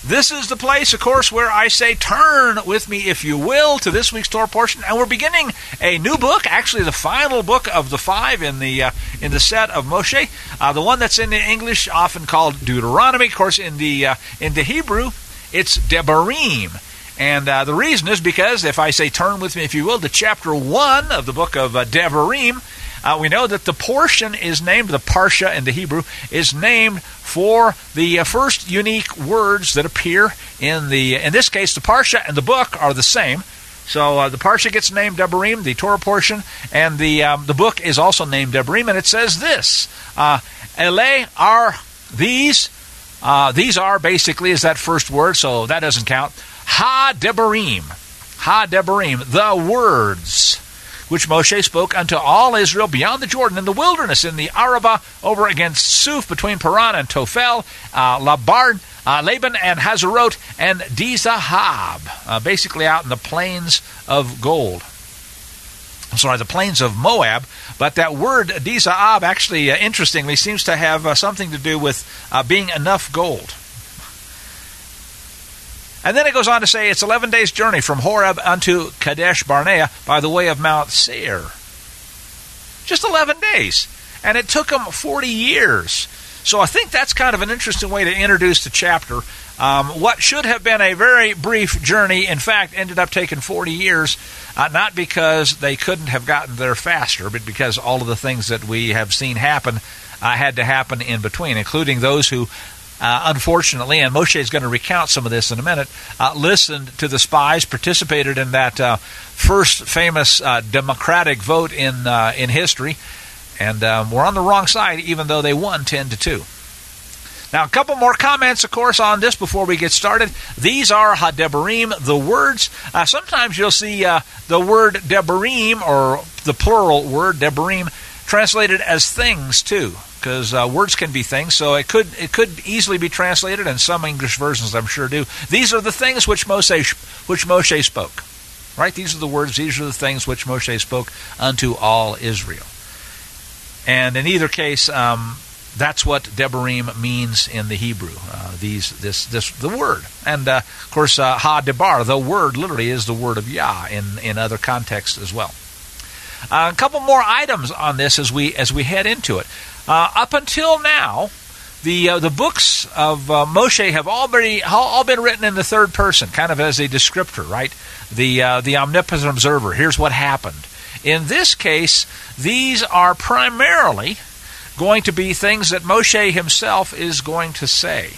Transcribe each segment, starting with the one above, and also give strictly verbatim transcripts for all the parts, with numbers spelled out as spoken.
This is the place, of course, where I say turn with me, if you will, to this week's Torah portion. And we're beginning a new book, actually the final book of the five in the uh, in the set of Moshe. Uh, the one that's in the English, often called Deuteronomy. Of course, in the, uh, in the Hebrew, it's Devarim. And uh, the reason is because, if I say turn with me, if you will, to chapter one of the book of uh, Devarim, Uh, we know that the portion is named, the parsha in the Hebrew, is named for the uh, first unique words that appear in the, in this case, the parsha and the book are the same. So uh, the parsha gets named Devarim, the Torah portion, and the um, the book is also named Devarim, and it says this, uh, Ele are these, uh, these are basically is that first word, so that doesn't count. Ha Devarim, Ha Devarim, the words which Moshe spoke unto all Israel beyond the Jordan in the wilderness, in the Arabah, over against Suf, between Paran and Tophel, uh, Laban, uh, Laban and Hazarot, and Dizahab, uh, basically out in the plains of gold. I'm sorry, the plains of Moab, but that word Dizahab actually, uh, interestingly, seems to have uh, something to do with uh, being enough gold. And then it goes on to say it's eleven days' journey from Horeb unto Kadesh Barnea by the way of Mount Seir. Just eleven days. And it took them forty years. So I think that's kind of an interesting way to introduce the chapter. Um, what should have been a very brief journey, in fact, ended up taking forty years, uh, not because they couldn't have gotten there faster, but because all of the things that we have seen happen uh, had to happen in between, including those who Uh, unfortunately, and Moshe is going to recount some of this in a minute, uh, listened to the spies, participated in that uh, first famous uh, democratic vote in uh, in history, and um, were on the wrong side, even though they won ten to two. Now, a couple more comments, of course, on this before we get started. These are Ha-Devarim, the words. Uh, sometimes you'll see uh, the word Devarim, or the plural word Devarim, translated as things, too. Because uh, words can be things, so it could it could easily be translated, and some English versions I'm sure do. These are the things which Moshe which Moshe spoke, right? These are the words. These are the things which Moshe spoke unto all Israel. And in either case, um, that's what Devarim means in the Hebrew. Uh, these this this the word, and uh, of course uh, Ha-Debar, the word, literally is the word of Yah in in other contexts as well. Uh, a couple more items on this as we as we head into it. Uh, up until now, the uh, the books of uh, Moshe have all been, all been written in the third person, kind of as a descriptor, right? The uh, the omnipotent observer. Here's what happened. In this case, these are primarily going to be things that Moshe himself is going to say.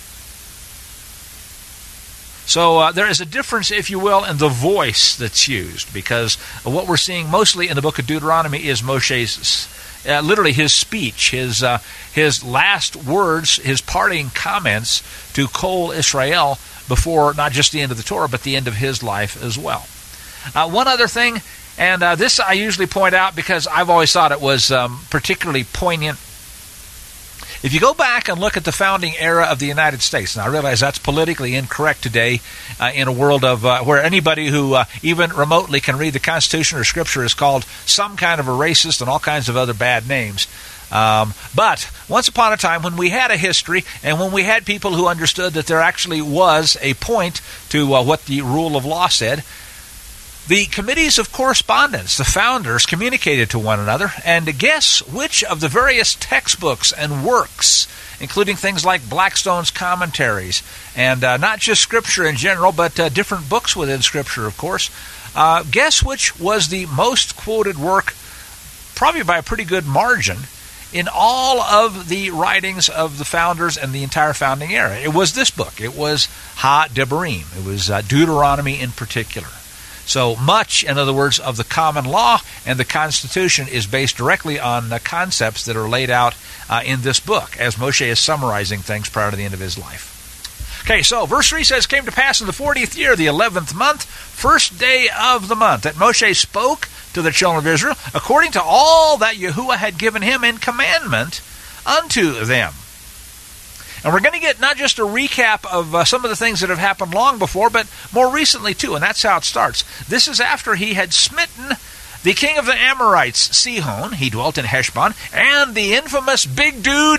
So uh, there is a difference, if you will, in the voice that's used, because what we're seeing mostly in the book of Deuteronomy is Moshe's Uh, literally his speech, his uh, his last words, his parting comments to Kol Israel before not just the end of the Torah, but the end of his life as well. Uh, one other thing, and uh, this I usually point out because I've always thought it was um, particularly poignant. If you go back and look at the founding era of the United States, and I realize that's politically incorrect today uh, in a world of uh, where anybody who uh, even remotely can read the Constitution or Scripture is called some kind of a racist and all kinds of other bad names. Um, but once upon a time when we had a history and when we had people who understood that there actually was a point to uh, what the rule of law said, the committees of correspondence, the founders, communicated to one another, and guess which of the various textbooks and works, including things like Blackstone's commentaries, and uh, not just Scripture in general, but uh, different books within Scripture, of course, uh, guess which was the most quoted work, probably by a pretty good margin, in all of the writings of the founders and the entire founding era? It was this book. It was Ha-Devarim. It was uh, Deuteronomy in particular. So much, in other words, of the common law and the Constitution is based directly on the concepts that are laid out uh, in this book, as Moshe is summarizing things prior to the end of his life. Okay, so verse three says, "Came to pass in the fortieth year, the eleventh month, first day of the month, that Moshe spoke to the children of Israel, according to all that Yahuwah had given him in commandment unto them." And we're going to get not just a recap of uh, some of the things that have happened long before, but more recently too, and that's how it starts. This is after he had smitten the king of the Amorites, Sihon. He dwelt in Heshbon, and the infamous big dude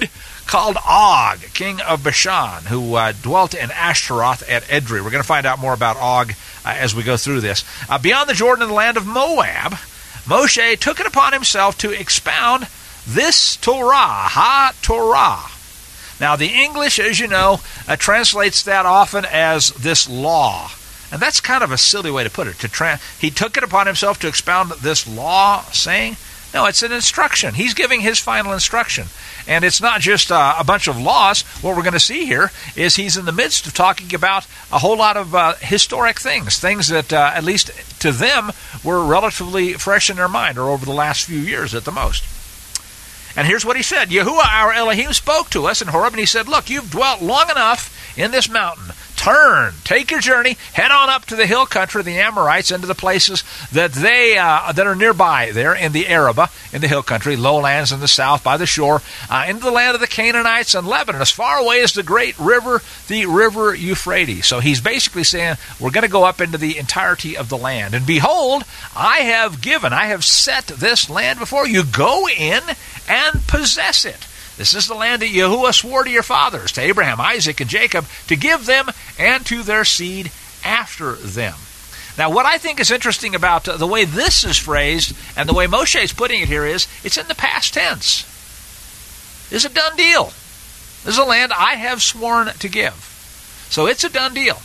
called Og, king of Bashan, who uh, dwelt in Ashtaroth at Edrei. We're going to find out more about Og uh, as we go through this. Uh, beyond the Jordan in the land of Moab, Moshe took it upon himself to expound this Torah, Ha-Torah. Now, the English, as you know, uh, translates that often as this law. And that's kind of a silly way to put it. To tra- he took it upon himself to expound this law, saying, no, it's an instruction. He's giving his final instruction. And it's not just uh, a bunch of laws. What we're going to see here is he's in the midst of talking about a whole lot of uh, historic things, things that, uh, at least to them, were relatively fresh in their mind, or over the last few years at the most. And here's what he said. Yahuwah, our Elohim, spoke to us in Horeb, and he said, look, you've dwelt long enough in this mountain. Turn, take your journey, head on up to the hill country of the Amorites, into the places that they uh, that are nearby there in the Arabah, in the hill country, lowlands in the south by the shore, uh, into the land of the Canaanites and Lebanon, as far away as the great river, the river Euphrates. So he's basically saying, we're going to go up into the entirety of the land. And behold, I have given, I have set this land before you. Go in and possess it. This is the land that Yahuwah swore to your fathers, to Abraham, Isaac, and Jacob, to give them and to their seed after them. Now, what I think is interesting about the way this is phrased and the way Moshe is putting it here is, it's in the past tense. It's a done deal. This is a land I have sworn to give. So it's a done deal.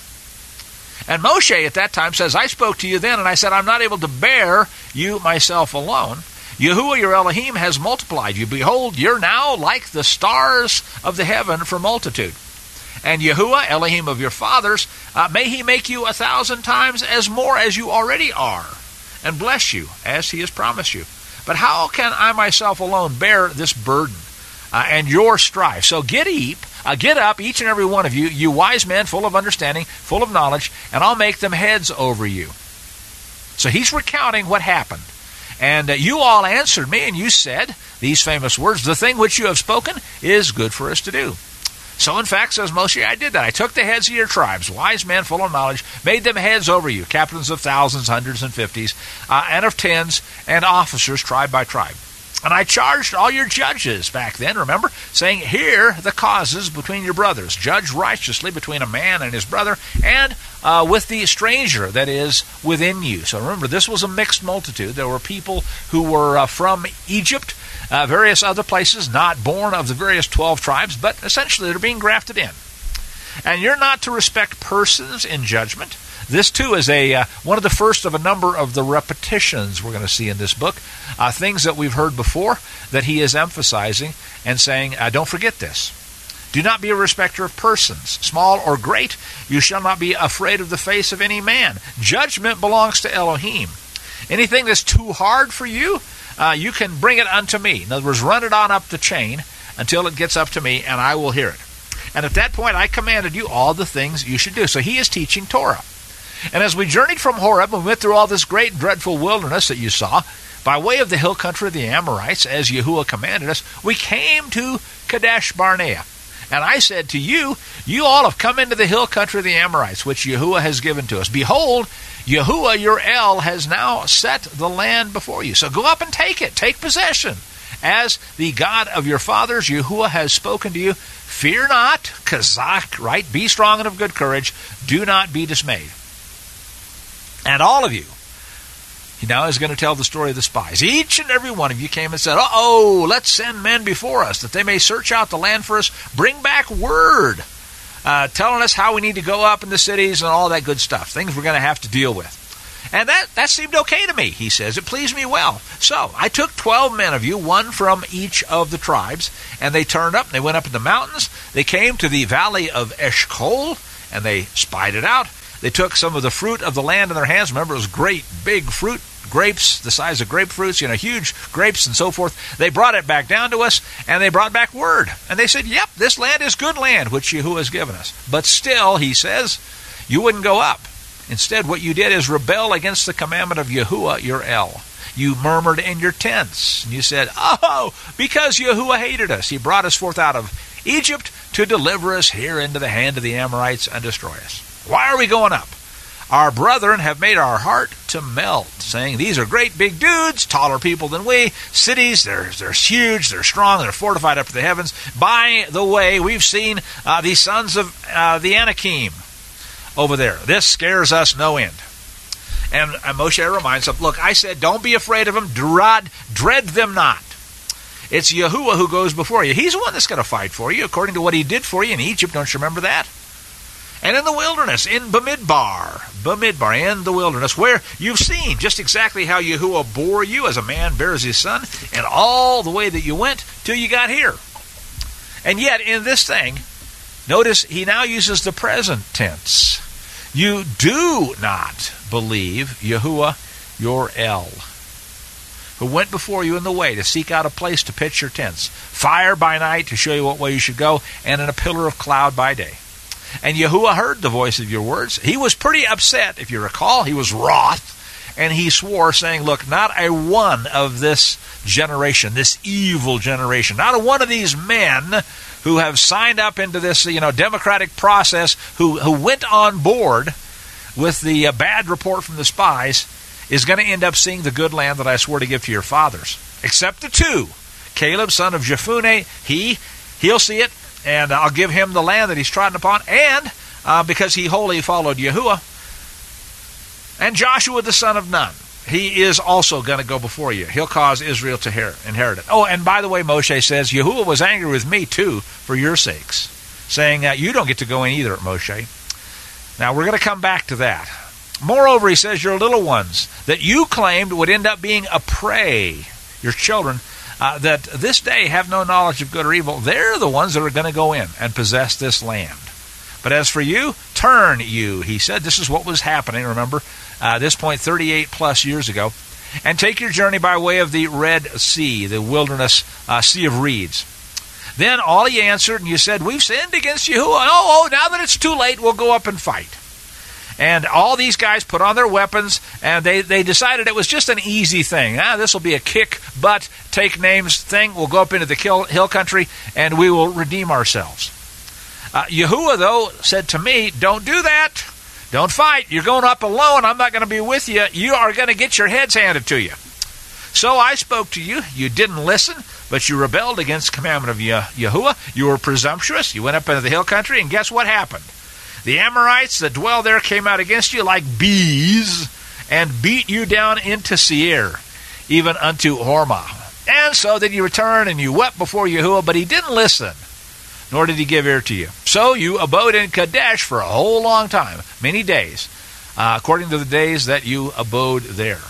And Moshe at that time says, I spoke to you then, and I said, I'm not able to bear you myself alone. Yahuwah your Elohim has multiplied you. Behold, you're now like the stars of the heaven for multitude. And Yahuwah, Elohim of your fathers, uh, may he make you a thousand times as more as you already are, and bless you as he has promised you. But how can I myself alone bear this burden uh, and your strife? So get up, uh, get up, each and every one of you, you wise men, full of understanding, full of knowledge, and I'll make them heads over you. So he's recounting what happened. And uh, you all answered me, and you said these famous words, the thing which you have spoken is good for us to do. So in fact, says Moshe, I did that. I took the heads of your tribes, wise men full of knowledge, made them heads over you, captains of thousands, hundreds, and fifties, uh, and of tens, and officers tribe by tribe. And I charged all your judges back then, remember, saying, hear the causes between your brothers. Judge righteously between a man and his brother, and uh, with the stranger that is within you. So remember, this was a mixed multitude. There were people who were uh, from Egypt, uh, various other places, not born of the various twelve tribes, but essentially they're being grafted in. And you're not to respect persons in judgment. This, too, is a uh, one of the first of a number of the repetitions we're going to see in this book, uh, things that we've heard before that he is emphasizing and saying, uh, don't forget this. Do not be a respecter of persons, small or great. You shall not be afraid of the face of any man. Judgment belongs to Elohim. Anything that's too hard for you, uh, you can bring it unto me. In other words, run it on up the chain until it gets up to me, and I will hear it. And at that point, I commanded you all the things you should do. So he is teaching Torah. And as we journeyed from Horeb and went through all this great, dreadful wilderness that you saw, by way of the hill country of the Amorites, as Yahuwah commanded us, we came to Kadesh Barnea. And I said to you, you all have come into the hill country of the Amorites, which Yahuwah has given to us. Behold, Yahuwah your El has now set the land before you. So go up and take it. Take possession. As the God of your fathers, Yahuwah has spoken to you. Fear not, Kazak, right? Be strong and of good courage. Do not be dismayed. And all of you, he now is going to tell the story of the spies. Each and every one of you came and said, uh-oh, let's send men before us, that they may search out the land for us, bring back word, uh, telling us how we need to go up in the cities and all that good stuff, things we're going to have to deal with. And that, that seemed okay to me, he says. It pleased me well. So I took twelve men of you, one from each of the tribes, and they turned up, and they went up in the mountains. They came to the valley of Eshcol, and they spied it out. They took some of the fruit of the land in their hands. Remember, it was great, big fruit, grapes, the size of grapefruits, you know, huge grapes and so forth. They brought it back down to us, and they brought back word. And they said, yep, this land is good land, which Yahuwah has given us. But still, he says, you wouldn't go up. Instead, what you did is rebel against the commandment of Yahuwah, your El. You murmured in your tents, and you said, oh, because Yahuwah hated us. He brought us forth out of Egypt to deliver us here into the hand of the Amorites and destroy us. Why are we going up? our brethren have made our heart to melt, saying, these are great big dudes, taller people than we, cities, they're, they're huge, they're strong, they're fortified up to the heavens. By the way, we've seen uh, the sons of uh, the Anakim over there. This scares us no end. And uh, Moshe reminds them, look, I said, don't be afraid of them, dread, dread them not. It's Yahuwah who goes before you. He's the one that's going to fight for you, according to what he did for you in Egypt. Don't you remember that? And in the wilderness, in Bamidbar, Bamidbar, in the wilderness, where you've seen just exactly how Yahuwah bore you as a man bears his son, and all the way that you went till you got here. And yet, in this thing, notice he now uses the present tense. You do not believe Yahuwah, your El, who went before you in the way to seek out a place to pitch your tents, fire by night to show you what way you should go, and in a pillar of cloud by day. And Yahuwah heard the voice of your words. He was pretty upset, if you recall. He was wroth, and he swore, saying, look, not a one of this generation, this evil generation, not a one of these men who have signed up into this, you know, democratic process, who, who went on board with the uh, bad report from the spies, is going to end up seeing the good land that I swore to give to your fathers. Except the two. Caleb, son of Jephunneh, he, he'll see it, and I'll give him the land that he's trodden upon, and uh, because he wholly followed Yahuwah. And Joshua, the son of Nun, he is also going to go before you. He'll cause Israel to inherit it. Oh, and by the way, Moshe says, Yahuwah was angry with me too for your sakes, saying, uh, you don't get to go in either, Moshe. Now, we're going to come back to that. Moreover, he says, your little ones that you claimed would end up being a prey, your children, uh, that this day have no knowledge of good or evil, they're the ones that are going to go in and possess this land. But as for you, turn you, he said. This is what was happening, remember, uh, this point thirty-eight plus years ago, and take your journey by way of the Red Sea, the wilderness uh, Sea of Reeds. Then all he answered, and you said, we've sinned against Yahuwah. Oh, oh, now that it's too late, we'll go up and fight. And all these guys put on their weapons, and they, they decided it was just an easy thing. Ah, this will be a kick, butt, take names thing. We'll go up into the hill, hill country, and we will redeem ourselves. Uh, Yahuwah, though, said to me, don't do that. Don't fight. You're going up alone. I'm not going to be with you. You are going to get your heads handed to you. So I spoke to you. You didn't listen, but you rebelled against the commandment of Yahuwah. You were presumptuous. You went up into the hill country, and guess what happened? The Amorites that dwell there came out against you like bees and beat you down into Seir, even unto Hormah. And so then you returned and you wept before Yahuwah, but he didn't listen, nor did he give ear to you. So you abode in Kadesh for a whole long time, many days, uh, according to the days that you abode there.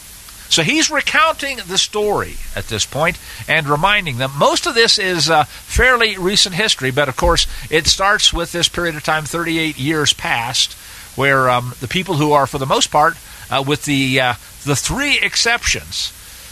So he's recounting the story at this point and reminding them. Most of this is uh, fairly recent history, but of course it starts with this period of time, thirty-eight years past, where um, the people who are, for the most part, uh, with the uh, the three exceptions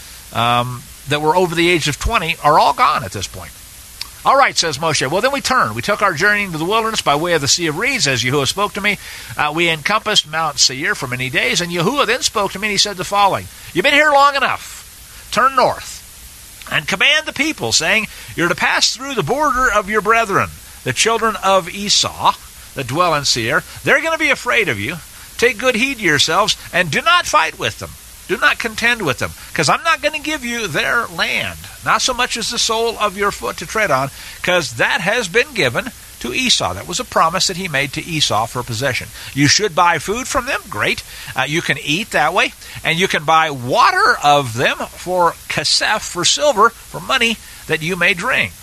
um, that were over the age of twenty, are all gone at this point. All right, says Moshe. Well, then we turned. We took our journey into the wilderness by way of the Sea of Reeds, as Yahuwah spoke to me. Uh, we encompassed Mount Seir for many days, and Yahuwah then spoke to me, and he said the following. You've been here long enough. Turn north and command the people, saying, you're to pass through the border of your brethren, the children of Esau, that dwell in Seir. They're going to be afraid of you. Take good heed to yourselves, and do not fight with them. Do not contend with them, because I'm not going to give you their land, not so much as the sole of your foot to tread on, because that has been given to Esau. That was a promise that he made to Esau for possession. You should buy food from them, great. Uh, you can eat that way, and you can buy water of them for kasef, for silver, for money, that you may drink.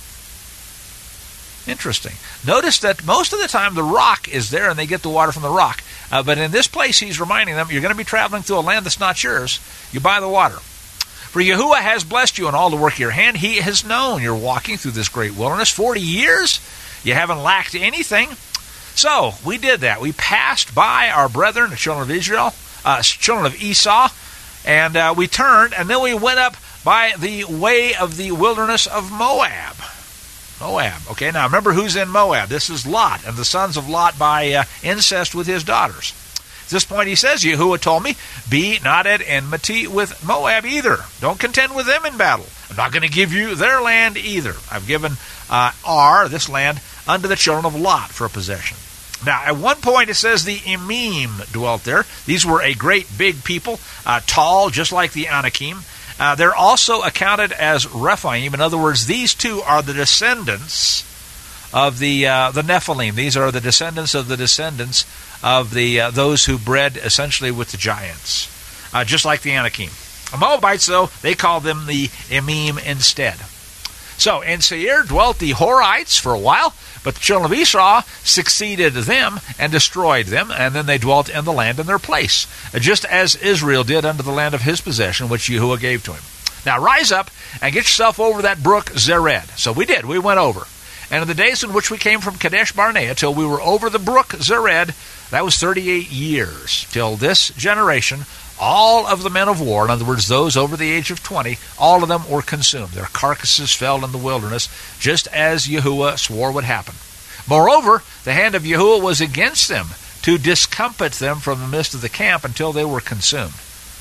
Interesting. Notice that most of the time the rock is there, and they get the water from the rock. Uh, but in this place, he's reminding them, you're going to be traveling through a land that's not yours. You buy the water. For Yahuwah has blessed you in all the work of your hand. He has known you're walking through this great wilderness. Forty years, you haven't lacked anything. So, we did that. We passed by our brethren, the children of Israel, uh, children of Esau, and uh, we turned, and then we went up by the way of the wilderness of Moab. Moab. Okay, now remember who's in Moab. This is Lot, and the sons of Lot by uh, incest with his daughters. At this point he says, Yahuwah told me, be not at enmity with Moab either. Don't contend with them in battle. I'm not going to give you their land either. I've given uh, Ar, this land, unto the children of Lot for a possession. Now, at one point it says the Emim dwelt there. These were a great big people, uh, tall, just like the Anakim. Uh, they're also accounted as Rephaim. In other words, these two are the descendants of the uh, the Nephilim. These are the descendants of the descendants of the uh, those who bred essentially with the giants, uh, just like the Anakim. The Moabites, though, they call them the Emim instead. So, in Seir dwelt the Horites for a while, but the children of Esau succeeded them and destroyed them, and then they dwelt in the land in their place, just as Israel did under the land of his possession, which Yahuwah gave to him. Now rise up and get yourself over that brook Zered. So we did. We went over. And in the days in which we came from Kadesh Barnea till we were over the brook Zered, that was thirty-eight years, till this generation, all of the men of war, in other words, those over the age of twenty, all of them were consumed. Their carcasses fell in the wilderness, just as Yahuwah swore would happen. Moreover, the hand of Yahuwah was against them, to discomfit them from the midst of the camp until they were consumed.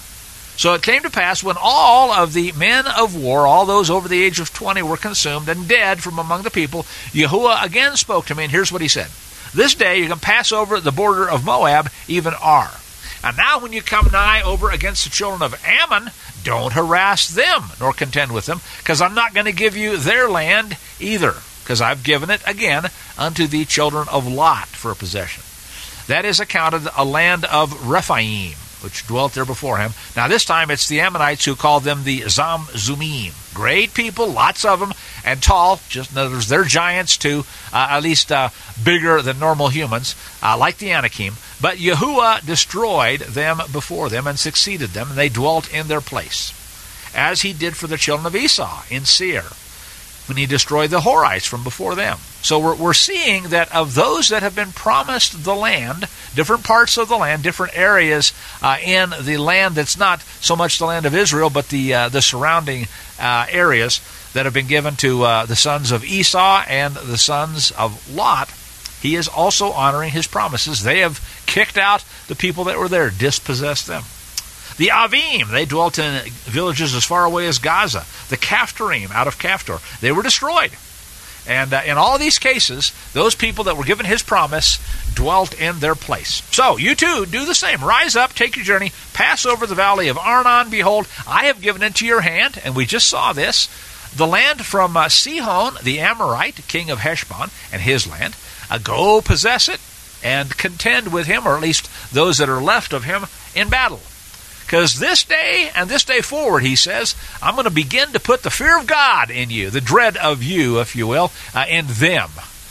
So it came to pass, when all of the men of war, all those over the age of twenty, were consumed and dead from among the people, Yahuwah again spoke to me, and here's what he said. This day you can pass over the border of Moab, even Ar. And now when you come nigh over against the children of Ammon, don't harass them, nor contend with them, because I'm not going to give you their land either, because I've given it again unto the children of Lot for a possession. That is accounted a land of Rephaim, which dwelt there before him. Now this time it's the Ammonites who call them the Zamzumim. Great people, lots of them, and tall. Just in other words, they're giants too, uh, at least uh, bigger than normal humans, uh, like the Anakim. But Yahuwah destroyed them before them and succeeded them, and they dwelt in their place, as he did for the children of Esau in Seir, when he destroyed the Horites from before them. So we're, we're seeing that of those that have been promised the land, different parts of the land, different areas uh, in the land that's not so much the land of Israel, but the uh, the surrounding uh, areas that have been given to uh, the sons of Esau and the sons of Lot, he is also honoring his promises. They have kicked out the people that were there, dispossessed them. The Avim, they dwelt in villages as far away as Gaza. The Caphtorim, out of Caphtor, they were destroyed. And uh, in all of these cases, those people that were given his promise dwelt in their place. So, you too, do the same. Rise up, take your journey, pass over the valley of Arnon. Behold, I have given into your hand, and we just saw this, the land from uh, Sihon, the Amorite, king of Heshbon, and his land. Uh, go possess it and contend with him, or at least those that are left of him, in battle. Because this day and this day forward, he says, I'm going to begin to put the fear of God in you, the dread of you, if you will, uh, in them.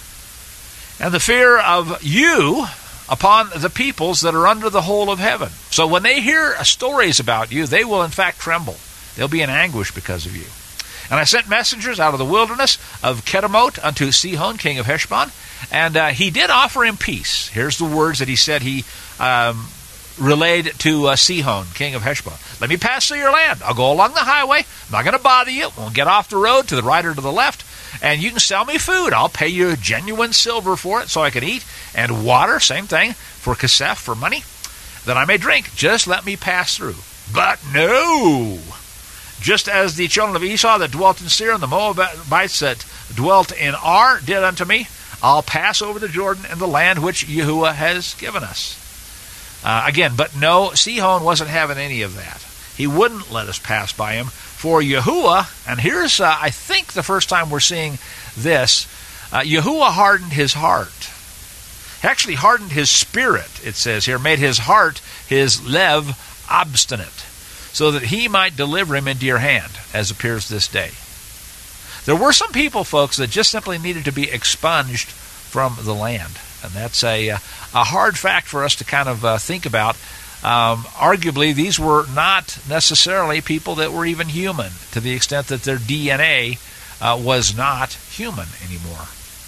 And the fear of you upon the peoples that are under the whole of heaven. So when they hear stories about you, they will in fact tremble. They'll be in anguish because of you. And I sent messengers out of the wilderness of Kedemoth unto Sihon, king of Heshbon, and uh, he did offer him peace. Here's the words that he said he um, relayed to uh, Sihon, king of Heshbon. Let me pass through your land. I'll go along the highway. I'm not going to bother you. We'll get off the road to the right or to the left, and you can sell me food. I'll pay you genuine silver for it so I can eat, and water, same thing, for kesef, for money, that I may drink. Just let me pass through. But no! Just as the children of Esau that dwelt in Seir and the Moabites that dwelt in Ar did unto me, I'll pass over the Jordan in the land which Yahuwah has given us. Uh, again, but no, Sihon wasn't having any of that. He wouldn't let us pass by him. For Yahuwah, and here's, uh, I think, the first time we're seeing this, uh, Yahuwah hardened his heart. He actually hardened his spirit, it says here, made his heart, his lev, obstinate, so that he might deliver him into your hand, as appears this day. There were some people, folks, that just simply needed to be expunged from the land. And that's a, a hard fact for us to kind of uh, think about. Um, arguably, these were not necessarily people that were even human, to the extent that their D N A uh, was not human anymore.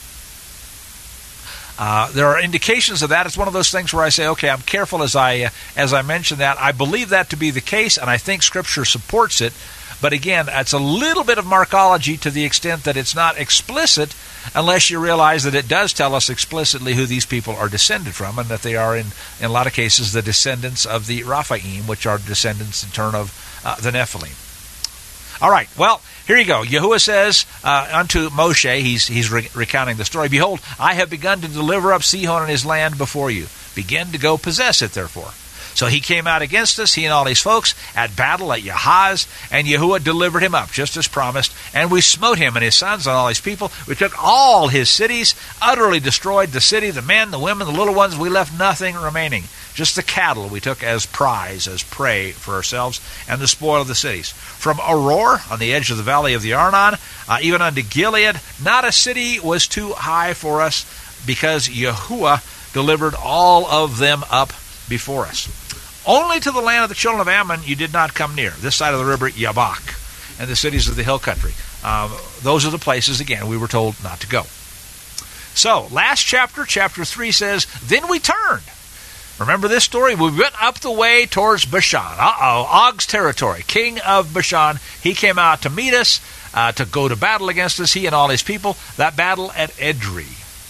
Uh, there are indications of that. It's one of those things where I say, okay, I'm careful as I uh, as I mention that. I believe that to be the case, and I think Scripture supports it. But again, it's a little bit of markology to the extent that it's not explicit, unless you realize that it does tell us explicitly who these people are descended from, and that they are, in, in a lot of cases, the descendants of the Rephaim, which are descendants in turn of uh, the Nephilim. All right, well, here you go. Yahuwah says uh, unto Moshe, he's, he's re- recounting the story, Behold, I have begun to deliver up Sihon and his land before you. Begin to go possess it, therefore. So he came out against us, he and all his folks, at battle at Yahaz, and Yahuwah delivered him up, just as promised. And we smote him and his sons and all his people. We took all his cities, utterly destroyed the city, the men, the women, the little ones. We left nothing remaining. Just the cattle we took as prize, as prey for ourselves, and the spoil of the cities. From Auror, on the edge of the valley of the Arnon, uh, even unto Gilead, not a city was too high for us, because Yahuwah delivered all of them up before us. Only to the land of the children of Ammon you did not come near, this side of the river Yabak, and the cities of the hill country. Um, those are the places, again, we were told not to go. So, last chapter, chapter three says, Then we turned. Remember this story? We went up the way towards Bashan. Uh-oh, Og's territory, king of Bashan. He came out to meet us, uh, to go to battle against us, he and all his people. That battle at Edrei.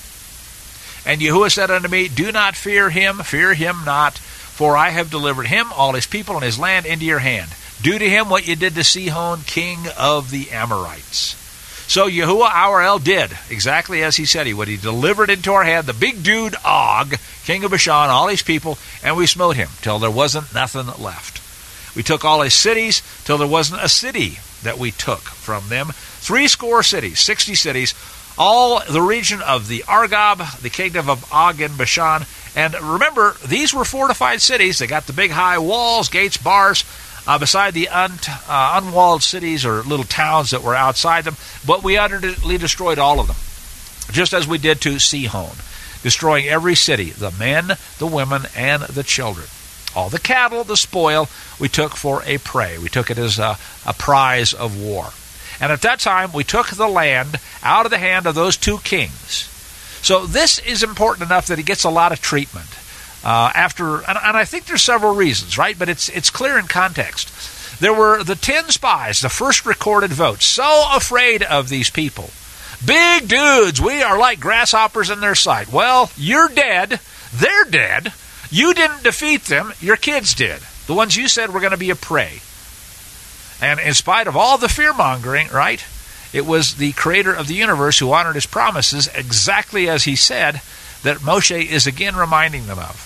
And Yahuwah said unto me, Do not fear him, fear him not, for I have delivered him, all his people, and his land into your hand. Do to him what you did to Sihon, king of the Amorites. So Yahuwah our El did exactly as he said he would. He delivered into our hand the big dude Og, king of Bashan, all his people, and we smote him till there wasn't nothing left. We took all his cities till there wasn't a city that we took from them. Three score cities, sixty cities, all the region of the Argob, the kingdom of Og and Bashan. And remember, these were fortified cities. They got the big high walls, gates, bars, uh, beside the un- uh, unwalled cities or little towns that were outside them. But we utterly destroyed all of them, just as we did to Sihon, destroying every city, the men, the women, and the children. All the cattle, the spoil, we took for a prey. We took it as a, a prize of war. And at that time, we took the land out of the hand of those two kings. So this is important enough that it gets a lot of treatment. Uh, after, and, and I think there's several reasons, right? But it's it's clear in context. There were the ten spies, the first recorded vote, so afraid of these people. Big dudes, we are like grasshoppers in their sight. Well, you're dead. They're dead. You didn't defeat them. Your kids did. The ones you said were going to be a prey. And in spite of all the fear-mongering, right, it was the creator of the universe who honored his promises exactly as he said that Moshe is again reminding them of.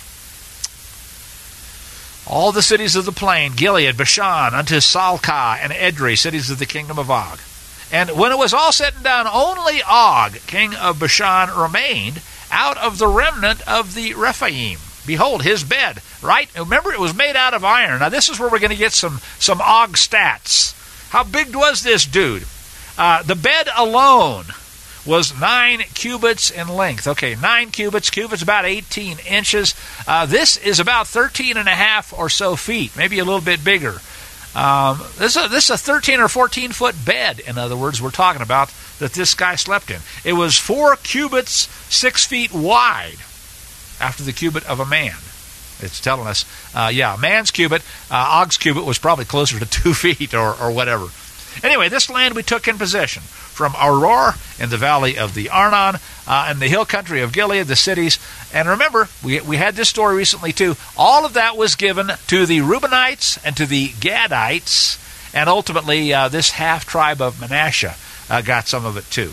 All the cities of the plain, Gilead, Bashan, unto Salcah and Edrei, cities of the kingdom of Og. And when it was all said and done, only Og, king of Bashan, remained out of the remnant of the Rephaim. Behold, his bed, right? Remember, it was made out of iron. Now, this is where we're going to get some, some Og stats. How big was this dude? Uh, the bed alone was nine cubits in length. Okay, nine cubits. Cubits about eighteen inches. Uh, this is about thirteen and a half or so feet, maybe a little bit bigger. Um, this, is a, this is a thirteen or fourteen foot bed, in other words, we're talking about, that this guy slept in. It was four cubits, six feet wide, after the cubit of a man. It's telling us, uh, yeah, a man's cubit, uh, Og's cubit was probably closer to two feet or, or whatever. Anyway, this land we took in possession from Auror in the valley of the Arnon uh, and the hill country of Gilead, the cities. And remember, we we had this story recently too. All of that was given to the Reubenites and to the Gadites, and ultimately uh, this half-tribe of Manasseh uh, got some of it too.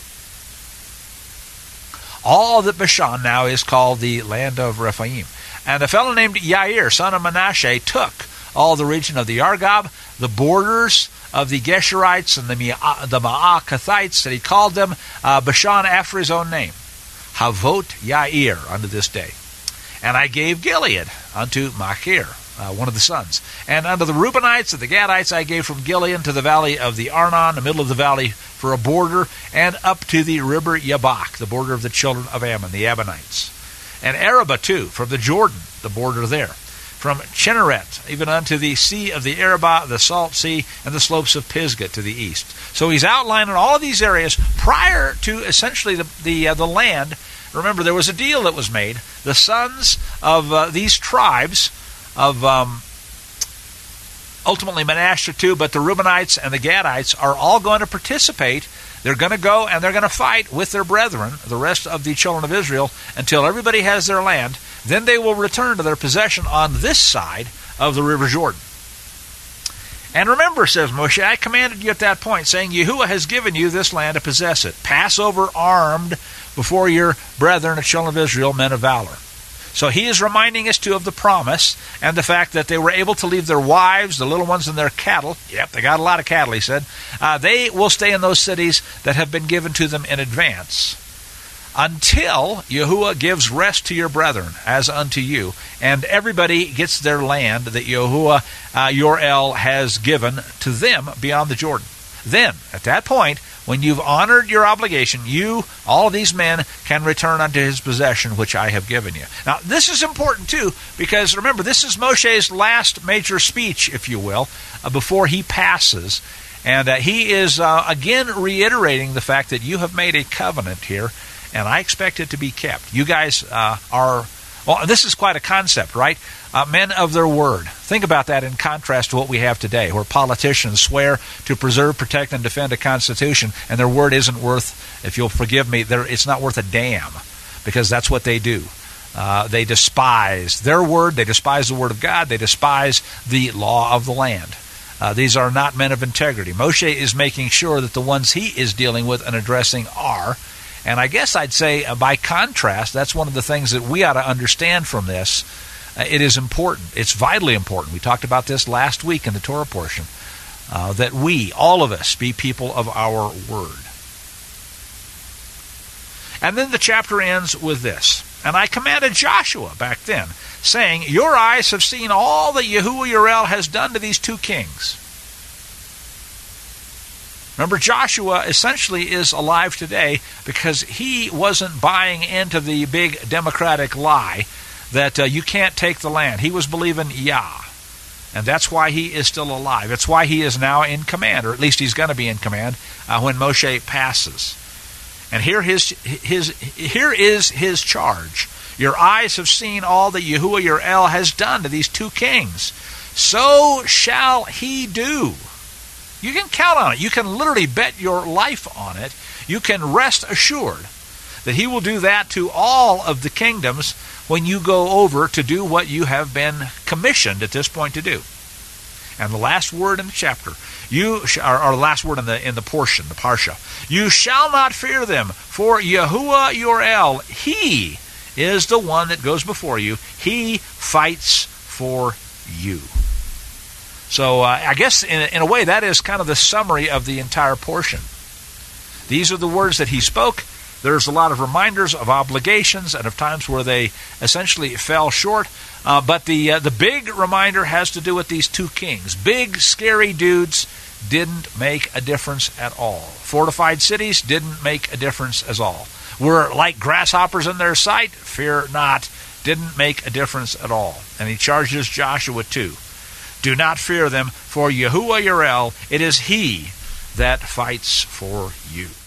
All that Bashan now is called the land of Rephaim. And a fellow named Yair, son of Manasseh, took all the region of the Argob, the borders of the Geshurites and the, Ma- the Maacathites, that he called them uh, Bashan after his own name, Havot Yair, unto this day. And I gave Gilead unto Machir, uh, one of the sons. And unto the Reubenites and the Gadites I gave from Gilead to the valley of the Arnon, the middle of the valley, for a border, and up to the river Yabak, the border of the children of Ammon, the Ammonites. And Arabah too, from the Jordan, the border there. From Chineret, even unto the sea of the Arabah, the salt sea, and the slopes of Pisgah to the east. So he's outlining all of these areas prior to essentially the the, uh, the land. Remember, there was a deal that was made. The sons of uh, these tribes, of um, ultimately Manasseh too, but the Reubenites and the Gadites are all going to participate. They're going to go and they're going to fight with their brethren, the rest of the children of Israel, until everybody has their land. Then they will return to their possession on this side of the River Jordan. And remember, says Moshe, I commanded you at that point, saying, Yahuwah has given you this land to possess it. Pass over armed before your brethren, the children of Israel, men of valor. So he is reminding us, too, of the promise and the fact that they were able to leave their wives, the little ones, and their cattle. Yep, they got a lot of cattle, he said. Uh, they will stay in those cities that have been given to them in advance until Yahuwah gives rest to your brethren, as unto you, and everybody gets their land that Yahuwah, uh, your El, has given to them beyond the Jordan. Then, at that point, when you've honored your obligation, you, all of these men, can return unto his possession, which I have given you. Now, this is important, too, because, remember, this is Moshe's last major speech, if you will, uh, before he passes. And uh, he is, uh, again, reiterating the fact that you have made a covenant here, and I expect it to be kept. You guys uh, are, well, this is quite a concept, right? Uh, men of their word. Think about that in contrast to what we have today, where politicians swear to preserve, protect, and defend a constitution, and their word isn't worth, if you'll forgive me, it's not worth a damn, because that's what they do. Uh, they despise their word, they despise the word of God, they despise the law of the land. Uh, these are not men of integrity. Moshe is making sure that the ones he is dealing with and addressing are. And I guess I'd say, uh, by contrast, that's one of the things that we ought to understand from this. Uh, it is important. It's vitally important. We talked about this last week in the Torah portion, uh, that we, all of us, be people of our word. And then the chapter ends with this. And I commanded Joshua back then, saying, your eyes have seen all that Yahuwah your El has done to these two kings. Remember, Joshua essentially is alive today because he wasn't buying into the big democratic lie that uh, you can't take the land. He was believing Yah, and that's why he is still alive. It's why he is now in command, or at least he's going to be in command uh, when Moshe passes. And here, his, his, here is his charge. Your eyes have seen all that Yahuwah your El has done to these two kings. So shall he do. You can count on it. You can literally bet your life on it. You can rest assured that he will do that to all of the kingdoms when you go over to do what you have been commissioned at this point to do. And the last word in the chapter, you sh- or, or the last word in the in the portion, the parsha, you shall not fear them, for Yahuwah your El, he is the one that goes before you. He fights for you. So uh, I guess in, in a way that is kind of the summary of the entire portion. These are the words that he spoke. There's a lot of reminders of obligations and of times where they essentially fell short. Uh, but the uh, the big reminder has to do with these two kings. Big, scary dudes didn't make a difference at all. Fortified cities didn't make a difference at all. Were like grasshoppers in their sight? Fear not. Didn't make a difference at all. And he charges Joshua too. Do not fear them, for Yahuwah your El, it is he that fights for you.